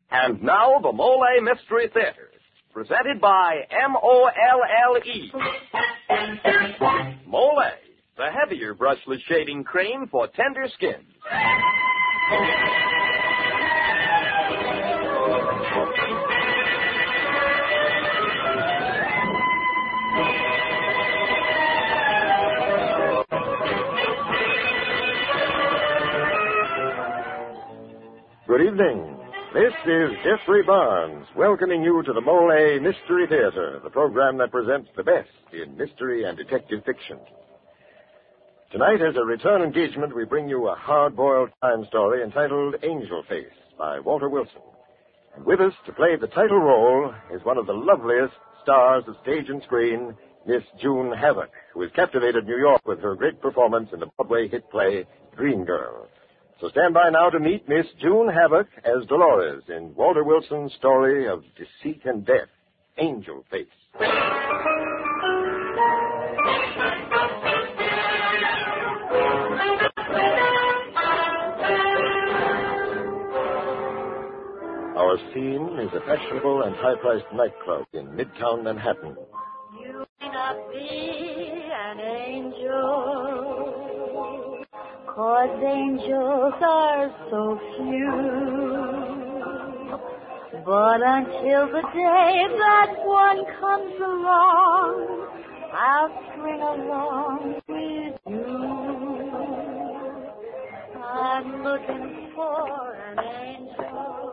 And now, the Mole Mystery Theater, presented by M-O-L-L-E. Mole, the heavier brushless shaving cream for tender skins. Good evening. This is Jeffrey Barnes, welcoming you to the Mole Mystery Theater, the program that presents the best in mystery and detective fiction. Tonight, as a return engagement, we bring you a hard-boiled crime story entitled Angel Face by Walter Wilson. And with us to play the title role is one of the loveliest stars of stage and screen, Miss June Havoc, who has captivated New York with her great performance in the Broadway hit play Dream Girl. So stand by now to meet Miss June Havoc as Dolores in Walter Wilson's story of deceit and death, Angel Face. Our scene is a fashionable and high-priced nightclub in Midtown Manhattan. You may not be an angel, 'cause angels are so few. But until the day that one comes along, I'll string along with you. I'm looking for an angel.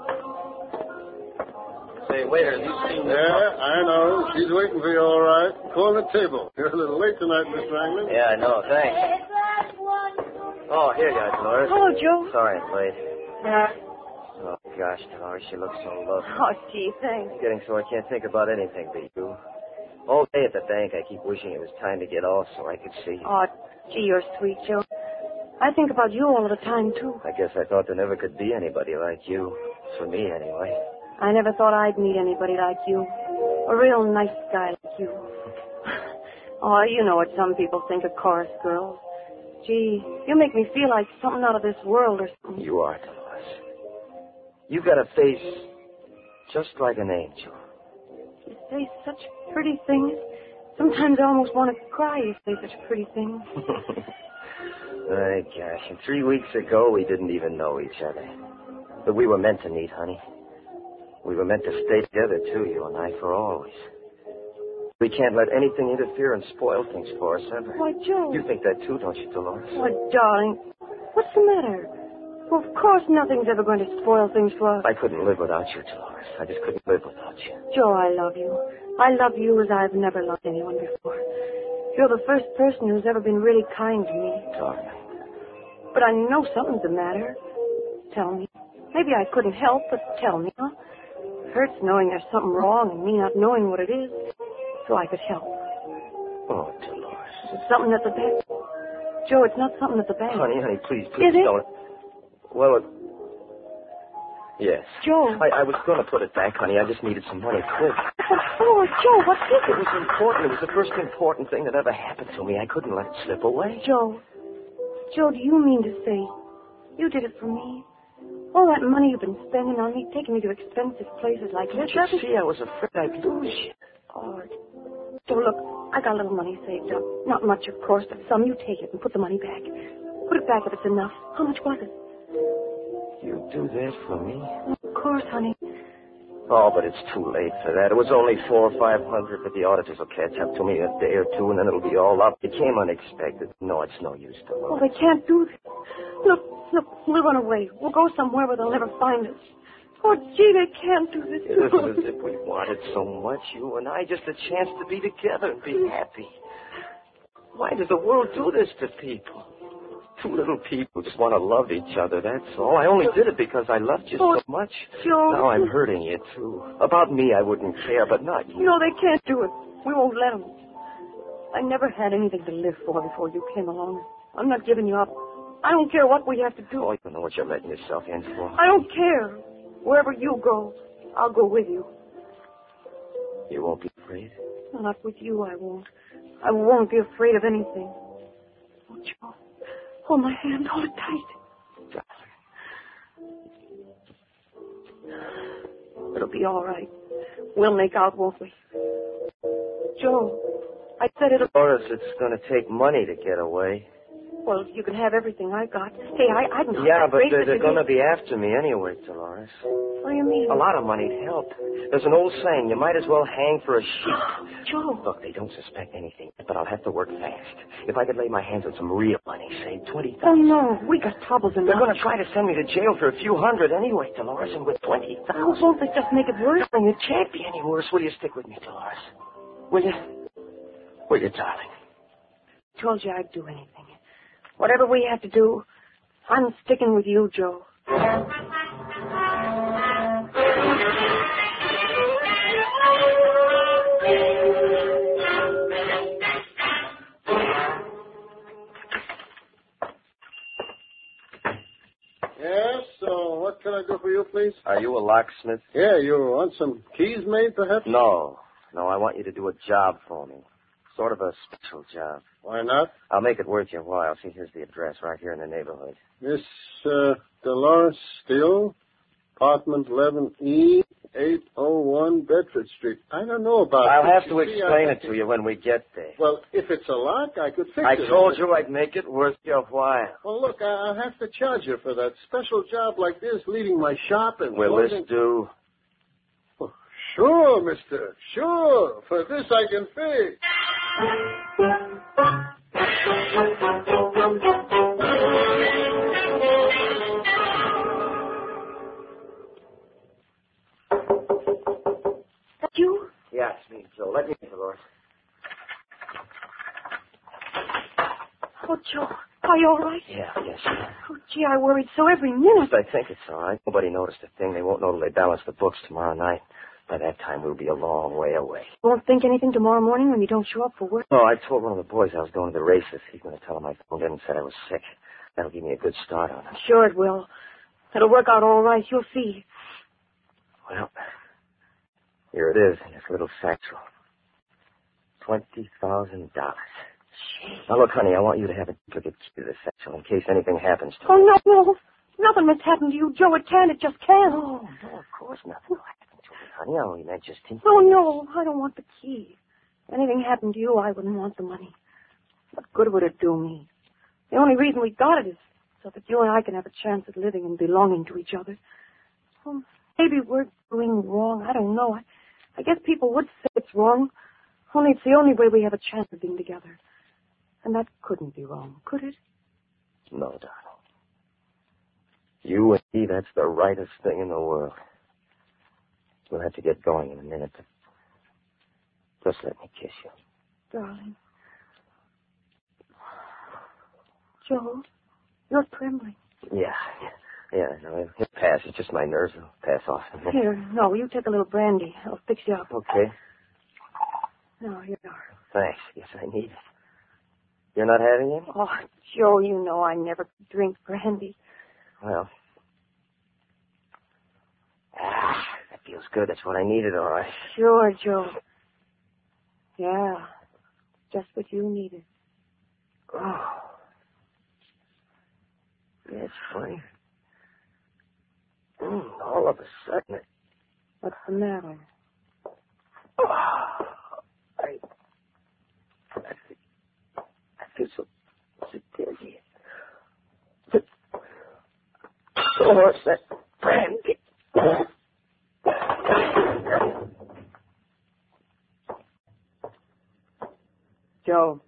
Say, waiter, these things... Yeah, I know. She's waiting for you, all right. Call the table. You're a little late tonight, Miss Wrangler. Yeah, I know. Thanks. Oh, here you are, Dolores. Hello, Joe. Sorry I'm late. Oh, gosh, Dolores, she looks so lovely. Oh, gee, thanks. I'm getting so I can't think about anything but you. All day at the bank, I keep wishing it was time to get off so I could see you. Oh, gee, you're sweet, Joe. I think about you all the time, too. I guess I thought there never could be anybody like you. For me, anyway. I never thought I'd meet anybody like you. A real nice guy like you. Oh, you know what some people think of chorus girls. Gee, you make me feel like something out of this world or something. You are, Dolores. You've got a face just like an angel. You say such pretty things. Sometimes I almost want to cry, you say such pretty things. My gosh, and 3 weeks ago we didn't even know each other. But we were meant to meet, honey. We were meant to stay together, too, you and I, for always. We can't let anything interfere and spoil things for us, ever. Why, Joe. You think that, too, don't you, Dolores? Why, darling, what's the matter? Well, of course nothing's ever going to spoil things for us. I couldn't live without you, Dolores. I just couldn't live without you. Joe, I love you. I love you as I've never loved anyone before. You're the first person who's ever been really kind to me. Darling. But I know something's the matter. Tell me. Maybe I couldn't help, but tell me, huh? It hurts knowing there's something wrong and me not knowing what it is, so I could help. Oh, Dolores. It's something at the bank. Joe, it's not something at the bank. Honey, please Is it? don't. Well, yes. Joe. I was going to put it back, honey. I just needed some money quick. What for? Joe, what is It was important. It was the first important thing that ever happened to me. I couldn't let it slip away. Joe, do you mean to say you did it for me? All that money you've been spending on me, taking me to expensive places like this. Don't you see, I was afraid I'd lose you. Oh, Joe, look, I got a little money saved up. Not much, of course, but some. You take it and put the money back. Put it back if it's enough. How much was it? You do that for me? Of course, honey. Oh, but it's too late for that. It was only $400 or $500, but the auditors will catch up to me in a day or two, and then it'll be all up. It came unexpected. No, it's no use to Oh, they can't do that. Look, we'll run away. We'll go somewhere where they'll never find us. Oh, gee, they can't do this. It isn't as if we wanted so much, you and I, just a chance to be together and be happy. Why does the world do this to people? Two little people just want to love each other, that's all. I only did it because I loved you so much. Joe. Now I'm hurting you, too. About me, I wouldn't care, but not you. No, they can't do it. We won't let them. I never had anything to live for before you came along. I'm not giving you up. I don't care what we have to do. Oh, you don't know what you're letting yourself in for. I don't care. Wherever you go, I'll go with you. You won't be afraid? Not with you, I won't. I won't be afraid of anything. Oh, Joe. Hold my hand. Hold it tight. Darling. It'll be all right. We'll make out, won't we? Joe, I said it'll... Dolores, it's going to take money to get away. Well, you can have everything I got. Hey, I'm not... Yeah, but afraid they're going to be after me anyway, Dolores. What do you mean? A lot of money'd help. There's an old saying, you might as well hang for a sheep. Joe. Look, they don't suspect anything, but I'll have to work fast. If I could lay my hands on some real money, say $20,000. Oh, no. We got troubles enough. They're going to try to send me to jail for a few hundred anyway, Dolores, and with $20,000. Oh, won't they just make it worse? Darling, it can't be any worse. Will you stick with me, Dolores? Will you? Will you, darling? I told you I'd do anything. Whatever we have to do, I'm sticking with you, Joe. Yes, so what can I do for you, please? Are you a locksmith? Yeah, you want some keys made, perhaps? No, I want you to do a job for me. Sort of a special job. Why not? I'll make it worth your while. See, here's the address right here in the neighborhood. Miss Dolores Steele, apartment 11E, 801 Bedford Street. I don't know about it. I'll have to explain it to you when we get there. Well, if it's a lock, I could fix I it. told you I'd make it worth your while. Well, look, I'll have to charge you for that special job like this, leaving my shop and... Will this do? Oh, sure, mister. Sure. For this I can pay. That you? Yeah, it's me, Joe. Let me in, Dolores. Oh, Joe, are you all right? Yeah. Oh, gee, I worried so every minute. I think it's all right. Nobody noticed a thing. They won't know till they balance the books tomorrow night. By that time, we'll be a long way away. You won't think anything tomorrow morning when you don't show up for work? Oh, I told one of the boys I was going to the races. He's going to tell him I phoned in and said I was sick. That'll give me a good start on it. Sure it will. It'll work out all right. You'll see. Well, here it is in this little satchel. $20,000. Now, look, honey, I want you to have a duplicate key to the satchel in case anything happens to Oh, me. no. Nothing must happen to you, Joe. It can't. It just can't. No, of course nothing will happen to me, honey. I only meant just in... Oh, no. I don't want the key. If anything happened to you, I wouldn't want the money. What good would it do me? The only reason we got it is so that you and I can have a chance at living and belonging to each other. Well, maybe we're doing wrong. I don't know. I guess people would say it's wrong. Only it's the only way we have a chance of being together. And that couldn't be wrong, could it? No, darling. You and me, that's the rightest thing in the world. We'll have to get going in a minute, but just let me kiss you. Darling. Joe, you're trembling. Yeah, no, it'll pass. It's just my nerves. It'll pass off. Here, no, you take a little brandy. I'll fix you up. Okay. No, here you are. Thanks. Yes, I need it. You're not having it? Oh, Joe, you know I never drink brandy. Well. That feels good. That's what I needed, all right. Sure, Joe. Yeah, just what you needed. Oh. Yeah, it's funny. All of a sudden, What's the matter? I feel so dizzy. Oh, it's that brandy. Joe.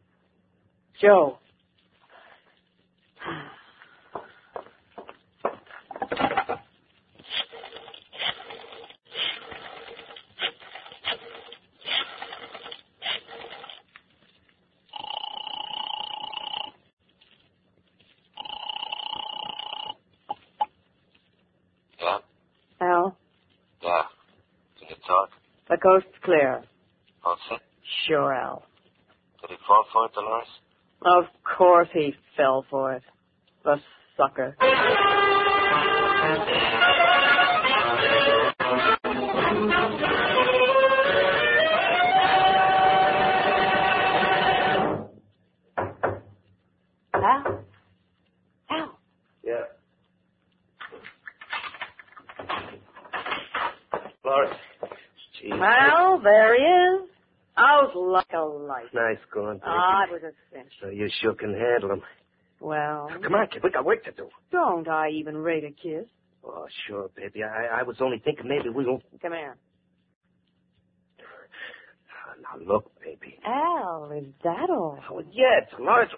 Yeah? Al, Yeah. Can you talk? the coast's clear. What's it? Sure, Al. Did he fall for it, Dolores? Of course he fell for it. The sucker. Al? Yeah. Dolores. Gee, Well, there he is. Out like a light. nice going, baby. It was a cinch. So you sure can handle him. Well, Come on, kid. We got work to do. don't I even rate a kiss? Oh, sure, baby. I was only thinking maybe we won't... Come here. Now, look, baby. Al, is that all? Oh, yeah, Dolores.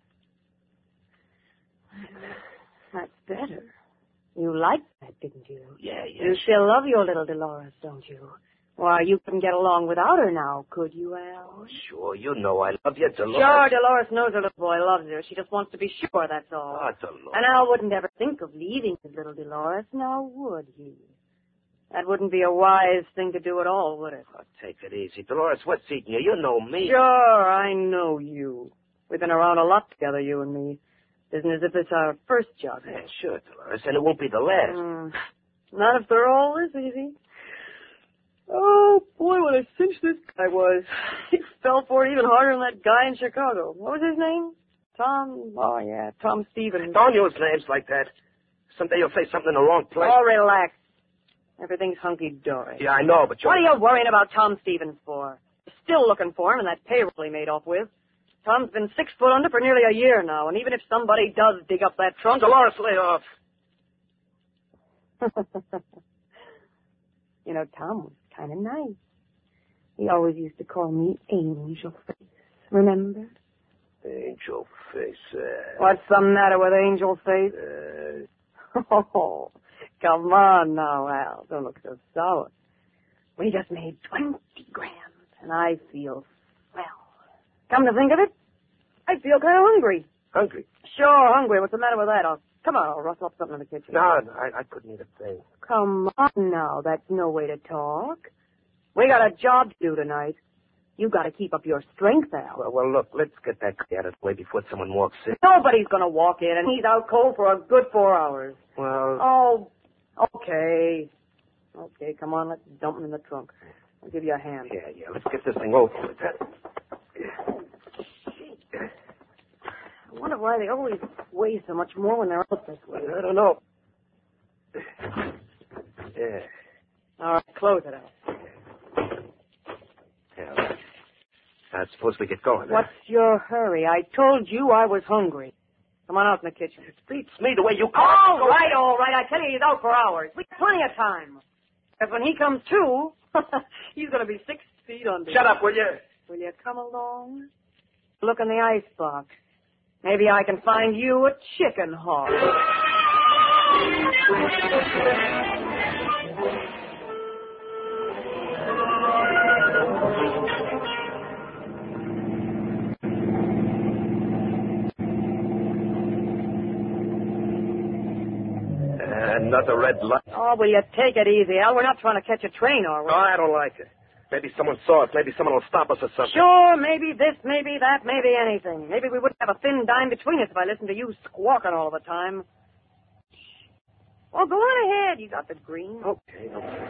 That's better. You liked that, didn't you? Yeah. You still love your little Dolores, don't you? Why, you couldn't get along without her now, could you, Al? Oh, sure. You know I love you, Dolores. Sure, Dolores knows her little boy loves her. She just wants to be sure, that's all. Oh, Dolores. And Al wouldn't ever think of leaving his little Dolores, now would he? That wouldn't be a wise thing to do at all, would it? Oh, take it easy. Dolores, what's eating you? You know me. Sure, I know you. We've been around a lot together, you and me. Isn't as if it's our first job. Yeah, sure, Dolores, and it won't be the last. Not if they're all this easy. Oh, boy, what a cinch this guy was. He fell for it even harder than that guy in Chicago. What was his name? Tom Stevens. Don't use names like that. Someday you'll say something in the wrong place. Oh, relax. Everything's hunky-dory. Yeah, I know, but What are you worrying about Tom Stevens for? You're still looking for him and that payroll he made off with. Tom's been 6 foot under for nearly a year now, and even if somebody does dig up that trunk... Dolores, lay off. You know, Tom was kind of nice. He always used to call me Angel Face. Remember? Angel Face. What's the matter with Angel Face? Oh, come on now, Al. Don't look so sour. We just made 20 grand, and I feel swell. Come to think of it, I feel kind of hungry. Hungry? Sure, hungry. What's the matter with that? Come on, I'll rustle up something in the kitchen. No, I couldn't eat a thing. Come on now, that's no way to talk. We got a job to do tonight. You got to keep up your strength, Al. Well, look, let's get that guy out of the way before someone walks in. Nobody's going to walk in, and he's out cold for a good 4 hours. Well... Oh, okay. Okay, come on, let's dump him in the trunk. I'll give you a hand. Yeah, let's get this thing over with. I wonder why they always weigh so much more when they're out this way. I don't know. Yeah. All right, close it out. Yeah. I suppose we get going. What's your hurry? I told you I was hungry. Come on out in the kitchen. It beats me the way you... All right. I tell you, he's out for hours. We got plenty of time. Because when he comes to, he's going to be 6 feet under. Shut up, will you? Will you come along? Look in the icebox. Maybe I can find you a chicken hawk. Another red light. Oh, will you take it easy, Al? We're not trying to catch a train, are we? Oh, I don't like it. Maybe someone saw us. Maybe someone will stop us or something. Sure, maybe this, maybe that, maybe anything. Maybe we wouldn't have a thin dime between us if I listened to you squawking all the time. Well, go on ahead. You got the green. Okay.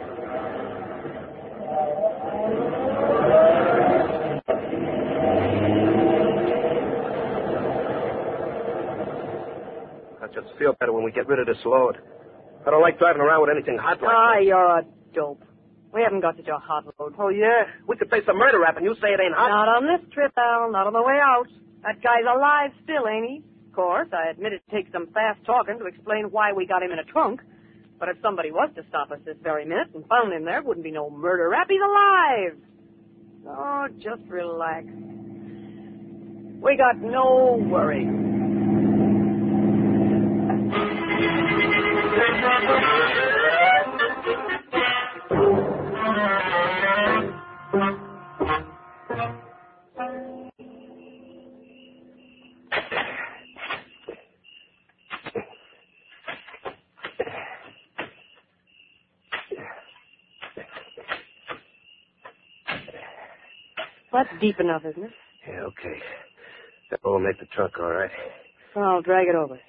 I just feel better when we get rid of this load. I don't like driving around with anything hot like that. You're a dope. We haven't got such a hot road. Oh, yeah? We could face a murder rap and you say it ain't hot? Not on this trip, Al. Not on the way out. That guy's alive still, ain't he? Of course, I admit it takes some fast talking to explain why we got him in a trunk. But if somebody was to stop us this very minute and found him there, wouldn't be no murder rap. He's alive. Oh, just relax. We got no worry. That's deep enough, isn't it? Yeah, okay. That will make the trunk all right. I'll drag it over.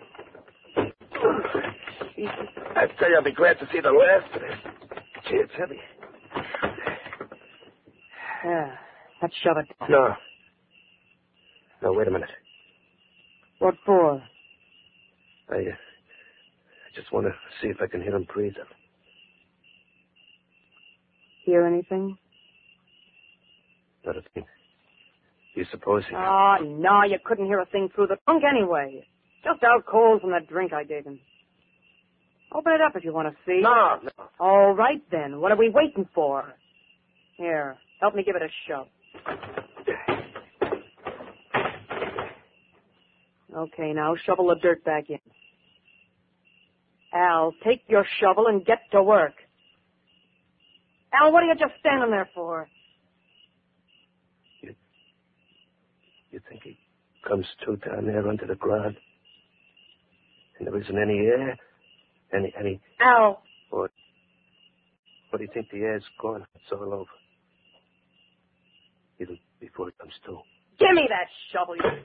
I tell you, I'll be glad to see the last of it. Gee, it's heavy. Yeah, let's shove it down. No, wait a minute. What for? I just want to see if I can hear him breathing. Hear anything? Not a thing. You suppose he... Oh, no, you couldn't hear a thing through the trunk anyway. Just out cold from that drink I gave him. Open it up if you want to see. No. All right, then. What are we waiting for? Here, help me give it a shove. Okay, now shovel the dirt back in. Al, take your shovel and get to work. Al, what are you just standing there for? You think he comes to down there under the ground? And there isn't any air? Any... Al! What do you think the air's gone? It's all over. Even before it comes to. Give me that shovel, you...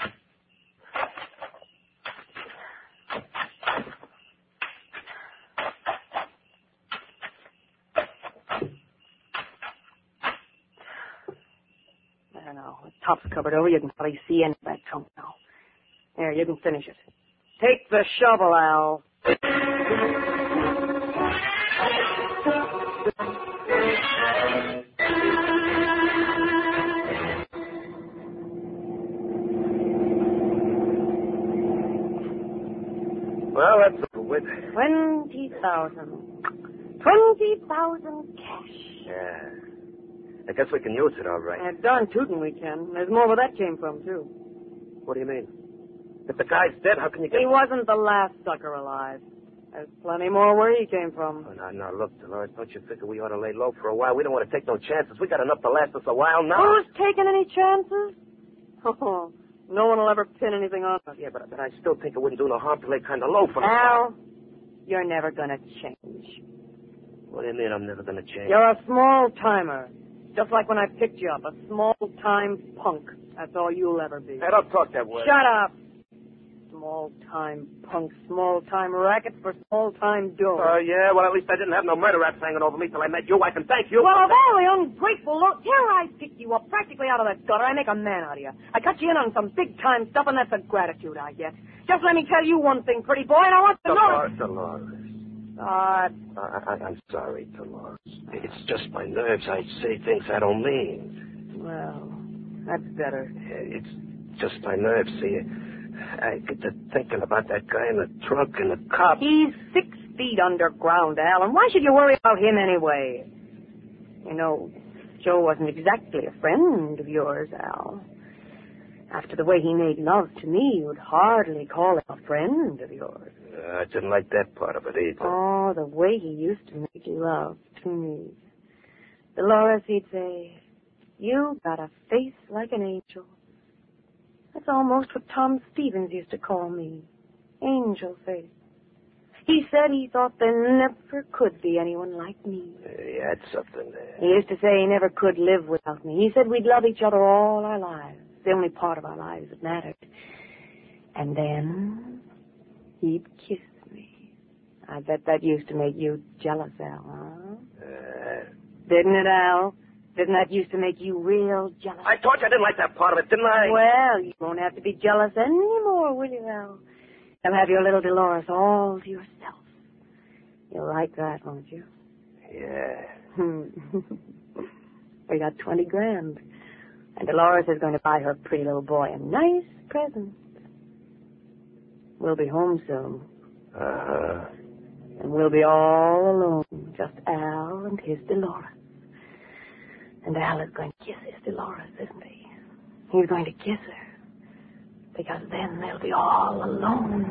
There now. The top's covered over. You can probably see into that trunk now. There, you can finish it. Take the shovel, Al. Well, that's over with. 20,000. 20,000 cash. Yeah. I guess we can use it all right. Darn tootin' we can. There's more where that came from, too. What do you mean? If the guy's dead, how can you get... He wasn't the last sucker alive. There's plenty more where he came from. Oh, no, look, Dolores, don't you figure we ought to lay low for a while? We don't want to take no chances. We got enough to last us a while now. Who's taking any chances? Oh, no one will ever pin anything on us. Yeah, but I still think it wouldn't do no harm to lay kind of low for a Al, while. you're never going to change. What do you mean I'm never going to change? You're a small-timer. Just like when I picked you up, a small-time punk. That's all you'll ever be. Hey, don't talk that way. Shut up. Small-time punk, small-time racket for small-time dough. Oh, yeah? Well, at least I didn't have no murder rats hanging over me till I met you. I can thank you. Well, of all the ungrateful look, here I pick you up practically out of the gutter. I make a man out of you. I cut you in on some big-time stuff, and that's the gratitude I get. Just let me tell you one thing, pretty boy, and I want to know... Dolores. I'm sorry, Dolores. It's just my nerves. I say things I don't mean. Well, that's better. It's just my nerves, see. I get to thinking about that guy in the trunk and the cop. He's 6 feet underground, Alan. Why should you worry about him anyway? You know, Joe wasn't exactly a friend of yours, Al. After the way he made love to me, you'd hardly call him a friend of yours. I didn't like that part of it either. Oh, the way he used to make love to me. Dolores, he'd say, you got a face like an angel. That's almost what Tom Stevens used to call me. Angel face. He said he thought there never could be anyone like me. He had something there. He used to say he never could live without me. He said we'd love each other all our lives. The only part of our lives that mattered. And then he'd kiss me. I bet that used to make you jealous, Al, huh? Didn't it, Al? Didn't that used to make you real jealous? I told you I didn't like that part of it, didn't I? Well, you won't have to be jealous anymore, will you, Al? You'll have your little Dolores all to yourself. You'll like that, won't you? Yeah. We got 20 grand. And Dolores is going to buy her pretty little boy a nice present. We'll be home soon. Uh-huh. And we'll be all alone. Just Al and his Dolores. And Al is going to kiss his Dolores, isn't he? He's going to kiss her. Because then they'll be all alone.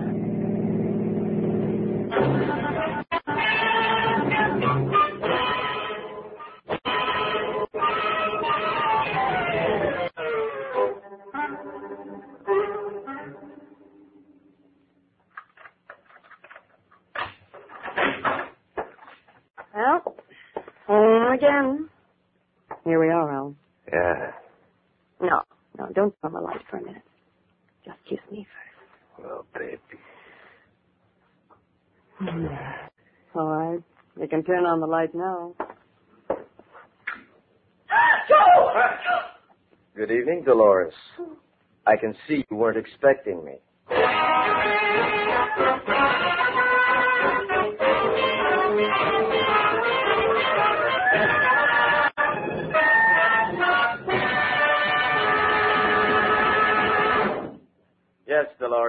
Well, home again. Here we are, Al. Yeah. No, don't turn the light for a minute. Just kiss me first. Well, baby. All right. You can turn on the light now. Good evening, Dolores. I can see you weren't expecting me.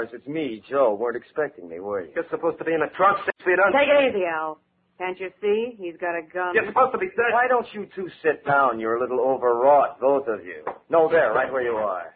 Dolores, it's me, Joe. Weren't expecting me, were you? You're supposed to be in a trunk 6 feet under. Take it easy, Al. Can't you see? He's got a gun. You're supposed to be dead. Why don't you two sit down? You're a little overwrought, both of you. No, there, right where you are.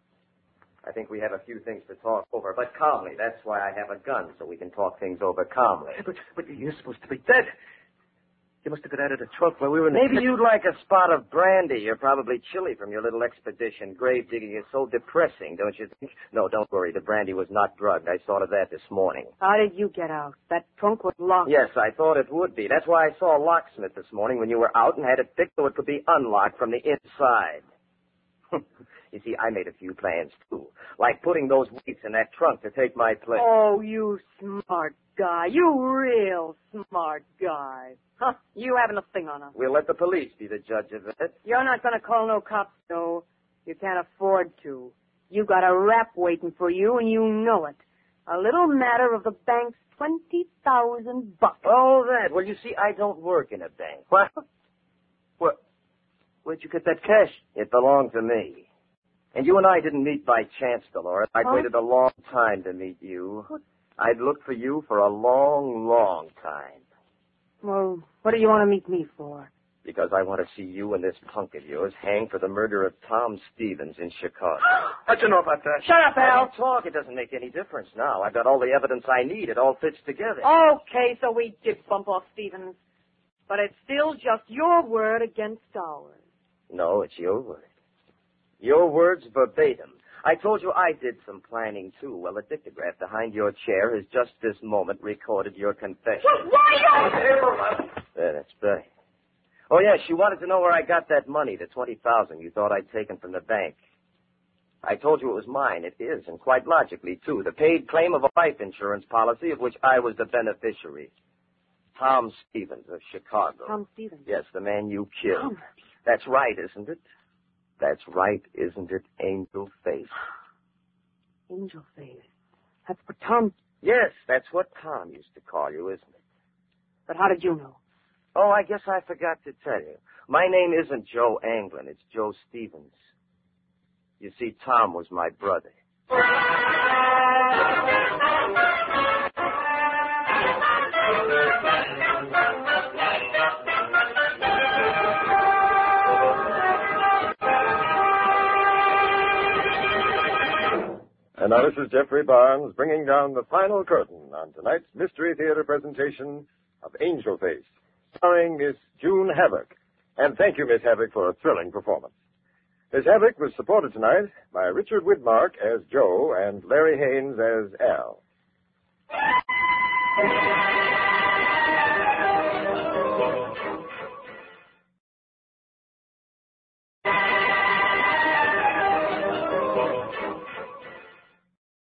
I think we have a few things to talk over, but calmly. That's why I have a gun, so we can talk things over calmly. But you're supposed to be dead. You must have got out of the trunk while we were in the... Maybe you'd like a spot of brandy. You're probably chilly from your little expedition. Grave digging is so depressing, don't you think? No, don't worry. The brandy was not drugged. I thought of that this morning. How did you get out? That trunk was locked. Yes, I thought it would be. That's why I saw a locksmith this morning when you were out and had it fixed so it could be unlocked from the inside. You see, I made a few plans, too. Like putting those weights in that trunk to take my place. Oh, you smart guy. You real smart guy. Huh, you having a thing on us. We'll let the police be the judge of it. You're not going to call no cops, no. You can't afford to. You got a rap waiting for you, and you know it. A little matter of the bank's $20,000. Oh, that. Well, you see, I don't work in a bank. What? Where'd you get that cash? It belonged to me. And you and I didn't meet by chance, Dolores. I'd waited a long time to meet you. I'd looked for you for a long, long time. Well, what do you want to meet me for? Because I want to see you and this punk of yours hang for the murder of Tom Stevens in Chicago. How'd you know about that? Shut up, Al. Don't talk. It doesn't make any difference now. I've got all the evidence I need. It all fits together. Okay, so we did bump off Stevens. But it's still just your word against ours. No, it's your word. Your words verbatim. I told you I did some planning, too. Well, the dictograph behind your chair has just this moment recorded your confession. There, that's Betty. Oh, yes, she wanted to know where I got that money, the $20,000 you thought I'd taken from the bank. I told you it was mine. It is, and quite logically, too. The paid claim of a life insurance policy of which I was the beneficiary. Tom Stevens of Chicago. Tom Stevens? Yes, the man you killed. That's right, isn't it? That's right, isn't it, Angel Face? Angel Face. That's what Tom... Yes, that's what Tom used to call you, isn't it? But how did you know? Oh, I guess I forgot to tell you. My name isn't Joe Anglin. It's Joe Stevens. You see, Tom was my brother. And now this is Jeffrey Barnes bringing down the final curtain on tonight's Mystery Theater presentation of Angel Face, starring Miss June Havoc. And thank you, Miss Havoc, for a thrilling performance. Miss Havoc was supported tonight by Richard Widmark as Joe and Larry Haynes as Al.